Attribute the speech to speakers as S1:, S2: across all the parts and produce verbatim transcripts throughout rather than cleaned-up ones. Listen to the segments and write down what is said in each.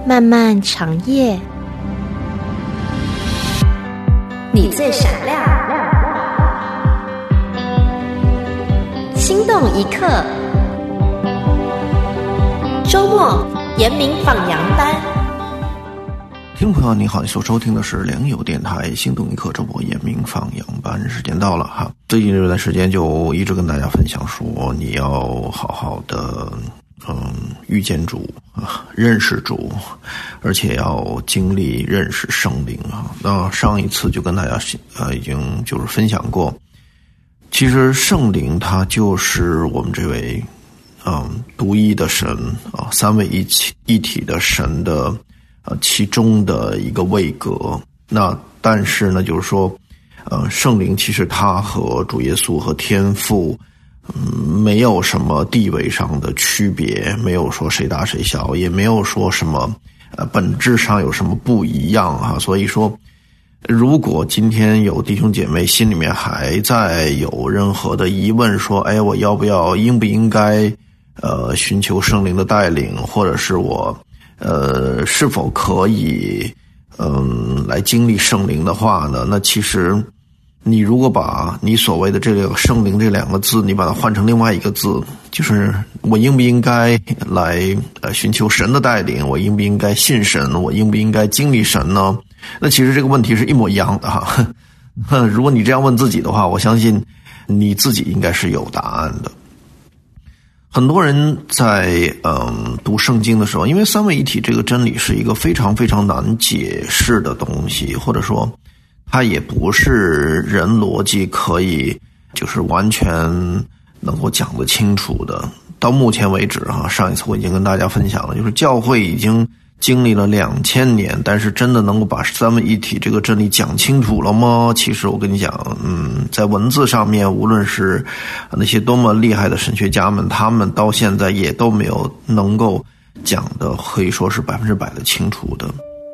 S1: 漫漫长夜，你最闪亮，心动一刻。周末严明放羊班。
S2: 听众朋友你好，你所收听的是良友电台心动一刻周播严明放羊班，时间到了哈。最近这段时间就一直跟大家分享说，你要好好的嗯遇见主啊，认识主，而且要经历认识圣灵啊。那上一次就跟大家呃已经就是分享过，其实圣灵它就是我们这位嗯独一的神啊，三位一体一体的神的呃，其中的一个位格。那但是呢，就是说，呃，圣灵其实他和主耶稣和天父，嗯，没有什么地位上的区别，没有说谁大谁小，也没有说什么呃本质上有什么不一样啊。所以说，如果今天有弟兄姐妹心里面还在有任何的疑问，说，哎，我要不要应不应该呃寻求圣灵的带领，或者是我呃，是否可以，嗯，来经历圣灵的话呢？那其实，你如果把你所谓的这个圣灵这两个字，你把它换成另外一个字，就是我应不应该来呃寻求神的带领？我应不应该信神？我应不应该经历神呢？那其实这个问题是一模一样的哈。如果你这样问自己的话，我相信你自己应该是有答案的。很多人在嗯读圣经的时候，因为三位一体这个真理是一个非常非常难解释的东西，或者说它也不是人逻辑可以就是完全能够讲得清楚的。到目前为止哈，上一次我已经跟大家分享了，就是教会已经经历了两千年，但是真的能够把三位一体这个真理讲清楚了吗？其实我跟你讲，嗯，在文字上面，无论是那些多么厉害的神学家们，他们到现在也都没有能够讲的可以说是百分之百的清楚的。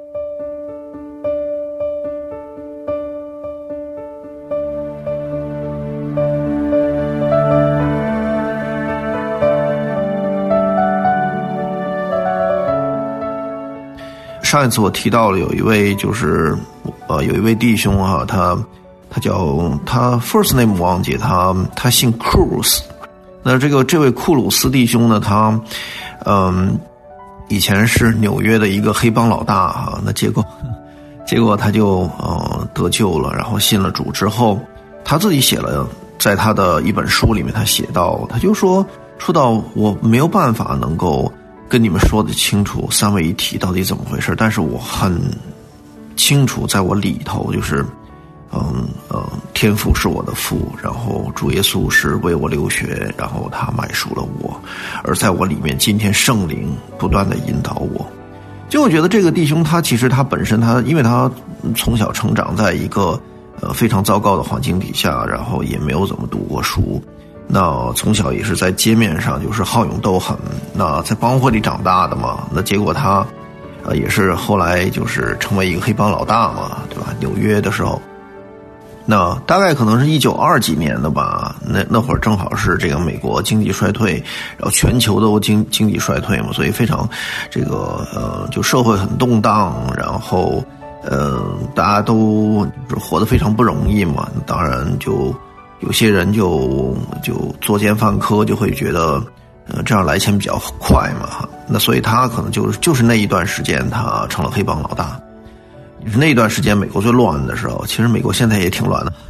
S2: 上一次我提到了有一位就是呃有一位弟兄啊，他他叫他 first name 忘记他他姓库鲁斯。那这个这位库鲁斯弟兄呢，他嗯以前是纽约的一个黑帮老大啊，那结果结果他就呃得救了，然后信了主之后，他自己写了在他的一本书里面，他写到他就说说到我没有办法能够跟你们说的清楚三位一体到底怎么回事，但是我很清楚，在我里头就是，嗯呃，天父是我的父，然后主耶稣是为我流血，然后他买赎了我，而在我里面，今天圣灵不断的引导我。就我觉得这个弟兄他其实他本身他，因为他从小成长在一个呃非常糟糕的环境底下，然后也没有怎么读过书。那从小也是在街面上就是好勇斗狠，那在帮会里长大的嘛，那结果他呃也是后来就是成为一个黑帮老大嘛，对吧？纽约的时候，那大概可能是一九二几年的吧，那那会儿正好是这个美国经济衰退，然后全球都经经济衰退嘛，所以非常这个呃就社会很动荡，然后呃大家都活得非常不容易嘛，当然就有些人就就作奸犯科，就会觉得呃这样来钱比较快嘛，那所以他可能就是就是那一段时间他成了黑帮老大。就是那一段时间美国最乱的时候，其实美国现在也挺乱的。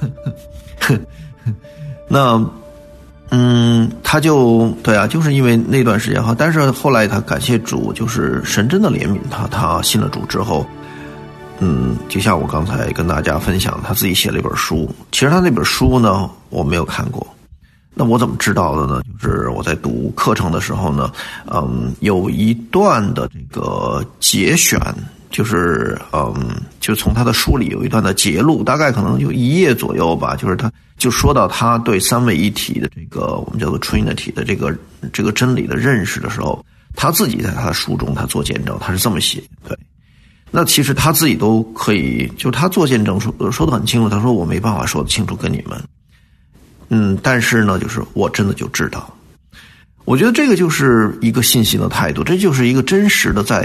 S2: 那嗯他就对啊，就是因为那段时间哈，但是后来他感谢主，就是神真的怜悯他，他信了主之后，嗯，就像我刚才跟大家分享，他自己写了一本书。其实他那本书呢，我没有看过。那我怎么知道的呢？就是我在读课程的时候呢，嗯，有一段的这个节选，就是嗯，就从他的书里有一段的节录，大概可能有一页左右吧。就是他就说到他对三位一体的这个我们叫做 Trinity 的这个这个真理的认识的时候，他自己在他的书中他做见证，他是这么写，对。那其实他自己都可以，就他做见证说说得很清楚，他说我没办法说得清楚跟你们，嗯，但是呢，就是我真的就知道。我觉得这个就是一个信心的态度，这就是一个真实的在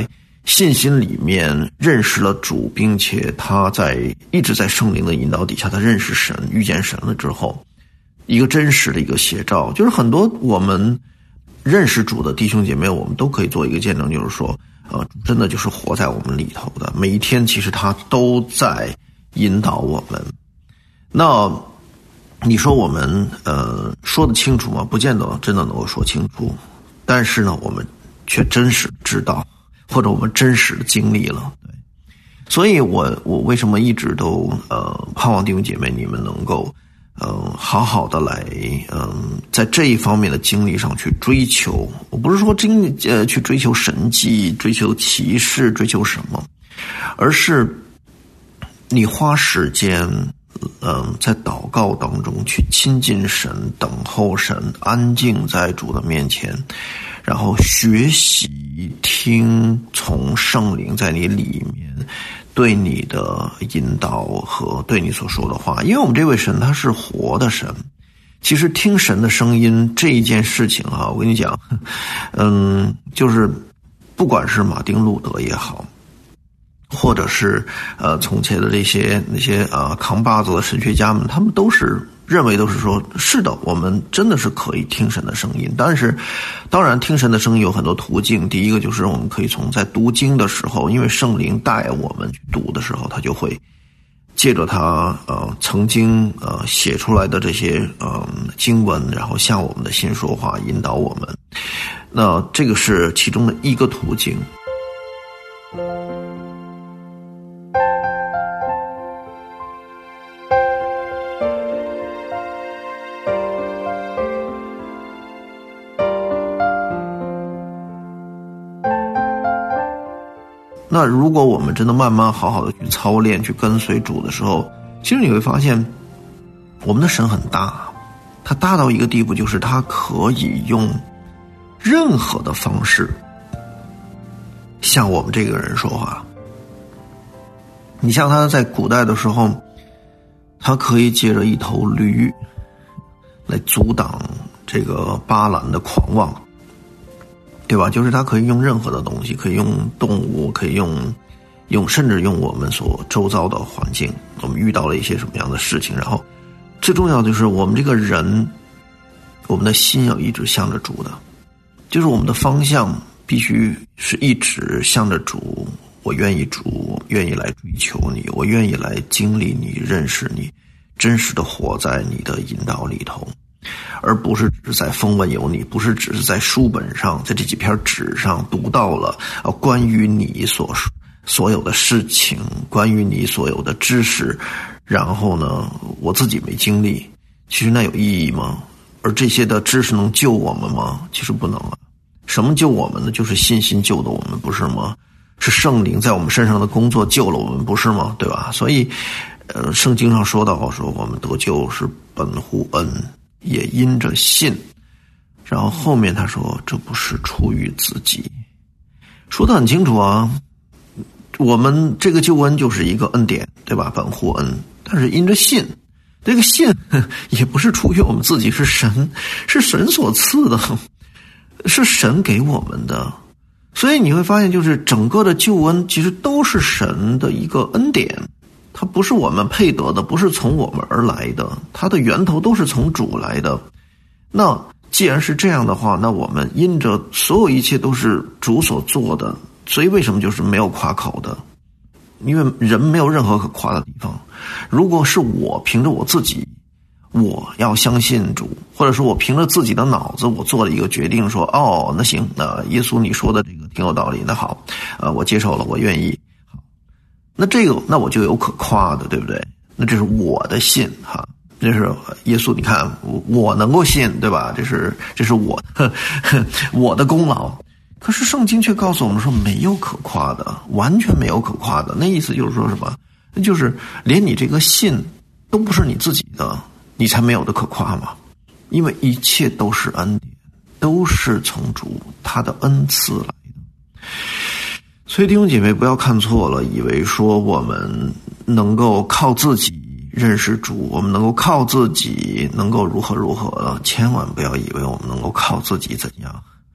S2: 信心里面认识了主，并且他在一直在圣灵的引导底下，他认识神，遇见神了之后，一个真实的一个写照。就是很多我们认识主的弟兄姐妹，我们都可以做一个见证，就是说呃，真的就是活在我们里头的，每一天其实他都在引导我们。那你说我们呃说得清楚吗？不见得真的能够说清楚，但是呢我们却真实知道，或者我们真实的经历了。对，所以我我为什么一直都呃盼望弟兄姐妹你们能够呃好好的来嗯、呃、在这一方面的经历上去追求。我不是说经呃去追求神迹，追求奇事，追求什么，而是你花时间嗯、呃在祷告当中去亲近神，等候神，安静在主的面前，然后学习听从圣灵在你里面对你的引导和对你所说的话。因为我们这位神他是活的神，其实听神的声音这一件事情啊，我跟你讲，嗯，就是不管是马丁路德也好，或者是呃从前的这些那些啊扛把子的神学家们，他们都是认为都是说是的，我们真的是可以听神的声音。但是当然听神的声音有很多途径，第一个就是我们可以从在读经的时候，因为圣灵带我们去读的时候，他就会借着他呃曾经呃写出来的这些呃经文，然后向我们的心说话，引导我们。那这个是其中的一个途径。那如果我们真的慢慢好好的去操练，去跟随主的时候，其实你会发现我们的神很大，他大到一个地步，就是他可以用任何的方式向我们这个人说话。你像他在古代的时候，他可以借着一头驴来阻挡这个巴兰的狂妄，对吧？就是他可以用任何的东西，可以用动物，可以用用甚至用我们所周遭的环境，我们遇到了一些什么样的事情，然后最重要的就是我们这个人，我们的心要一直向着主的，就是我们的方向必须是一直向着主。我愿意主，我愿意来追求你，我愿意来经历你，认识你，真实的活在你的引导里头，而不是只是在风闻有你，不是只是在书本上，在这几片纸上读到了啊关于你所所有的事情，关于你所有的知识，然后呢我自己没经历，其实那有意义吗？而这些的知识能救我们吗？其实不能啊。什么救我们呢？就是信心救的我们，不是吗？是圣灵在我们身上的工作救了我们，不是吗？对吧？所以呃，圣经上说到说我们得救是本乎恩，也因着信。然后后面他说这不是出于自己，说得很清楚啊。我们这个救恩就是一个恩典，对吧？本乎恩，但是因着信，这个信也不是出于我们自己，是神，是神所赐的，是神给我们的。所以你会发现，就是整个的救恩其实都是神的一个恩典，它不是我们配得的，不是从我们而来的，它的源头都是从主来的。那既然是这样的话，那我们因着所有一切都是主所做的，所以为什么就是没有夸口的？因为人没有任何可夸的地方。如果是我凭着我自己，我要相信主，或者说我凭着自己的脑子，我做了一个决定说，哦，那行，那耶稣你说的这个挺有道理，那好，呃，我接受了，我愿意。好，那这个那我就有可夸的，对不对？那这是我的信哈，这是耶稣，你看我我能够信，对吧？这是这是我呵呵我的功劳。可是圣经却告诉我们说没有可夸的，完全没有可夸的。那意思就是说什么？那就是连你这个信都不是你自己的，你才没有的可夸嘛。因为一切都是恩典，都是从主他的恩赐来的。所以弟兄姐妹不要看错了，以为说我们能够靠自己认识主，我们能够靠自己能够如何如何了，千万不要以为我们能够靠自己怎样。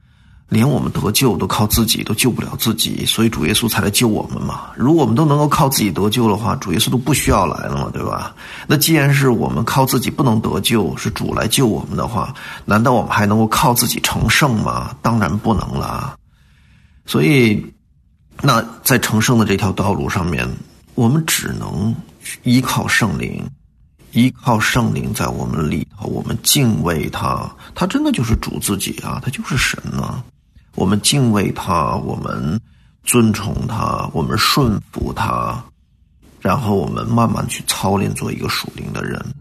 S2: 连我们得救都靠自己都救不了自己，所以主耶稣才来救我们嘛。如果我们都能够靠自己得救的话，主耶稣都不需要来了嘛，对吧？那既然是我们靠自己不能得救，是主来救我们的话，难道我们还能够靠自己成圣吗？当然不能了。所以那在成圣的这条道路上面，我们只能依靠圣灵，依靠圣灵在我们里头，我们敬畏他，他真的就是主自己啊，他就是神啊。我们敬畏他，我们尊崇他，我们顺服他，然后我们慢慢去操练做一个属灵的人。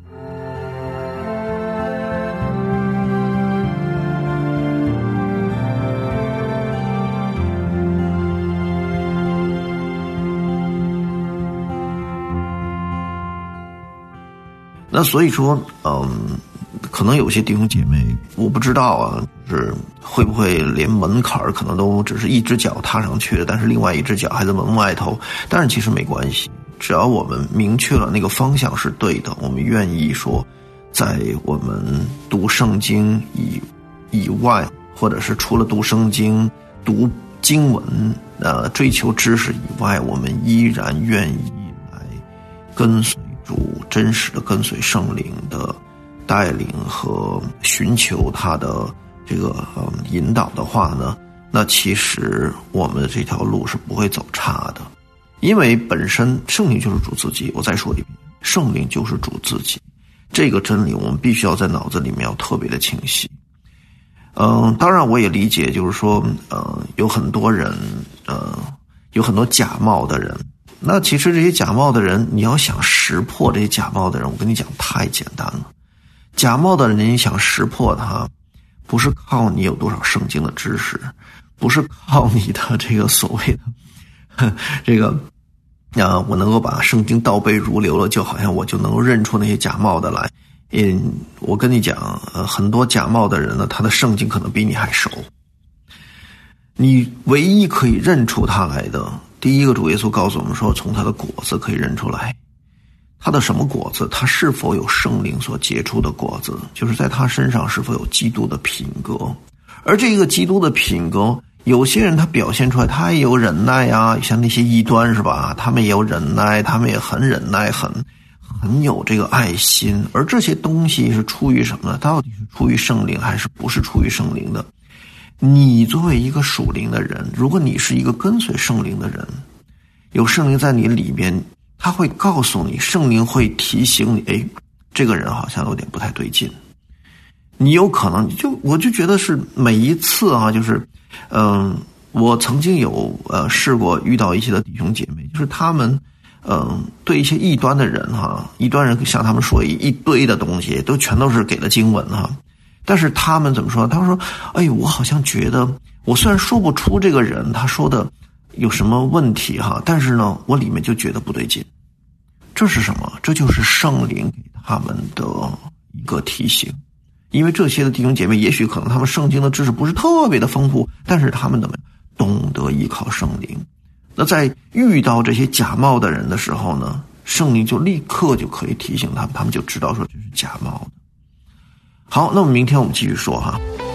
S2: 那所以说，嗯，可能有些弟兄姐妹，我不知道啊，就是会不会连门槛可能都只是一只脚踏上去了，但是另外一只脚还在门外头。但是其实没关系，只要我们明确了那个方向是对的，我们愿意说，在我们读圣经以以外，或者是除了读圣经、读经文、呃追求知识以外，我们依然愿意来跟随主，真实的跟随圣灵的带领和寻求他的这个、嗯、引导的话呢，那其实我们的这条路是不会走差的。因为本身圣灵就是主自己，我再说一遍，圣灵就是主自己，这个真理我们必须要在脑子里面要特别的清晰。嗯，当然我也理解，就是说呃有很多人呃有很多假冒的人，那其实这些假冒的人，你要想识破这些假冒的人，我跟你讲太简单了。假冒的人你想识破他，不是靠你有多少圣经的知识，不是靠你的这个所谓的这个啊，我能够把圣经倒背如流了，就好像我就能够认出那些假冒的来。嗯，我跟你讲，呃，很多假冒的人呢，他的圣经可能比你还熟。你唯一可以认出他来的，第一个主耶稣告诉我们说，从他的果子可以认出来。他的什么果子？他是否有圣灵所结出的果子，就是在他身上是否有基督的品格。而这个基督的品格，有些人他表现出来，他也有忍耐啊，像那些异端是吧，他们也有忍耐，他们也很忍耐，很很有这个爱心。而这些东西是出于什么呢？到底是出于圣灵还是不是出于圣灵的？你作为一个属灵的人，如果你是一个跟随圣灵的人，有圣灵在你里边，他会告诉你，圣灵会提醒你，诶，这个人好像有点不太对劲。你有可能就我就觉得是每一次啊，就是嗯、呃，我曾经有呃试过遇到一些的弟兄姐妹，就是他们嗯、呃、对一些异端的人哈，异端人向他们说一一堆的东西，都全都是给了经文哈。但是他们怎么说？他们说：“哎，我好像觉得，我虽然说不出这个人他说的有什么问题哈，但是呢，我里面就觉得不对劲。”这是什么？这就是圣灵给他们的一个提醒。因为这些的弟兄姐妹，也许可能他们圣经的知识不是特别的丰富，但是他们怎么懂得依靠圣灵？那在遇到这些假冒的人的时候呢，圣灵就立刻就可以提醒他们，他们就知道说这是假冒的。好，那么明天我们继续说哈。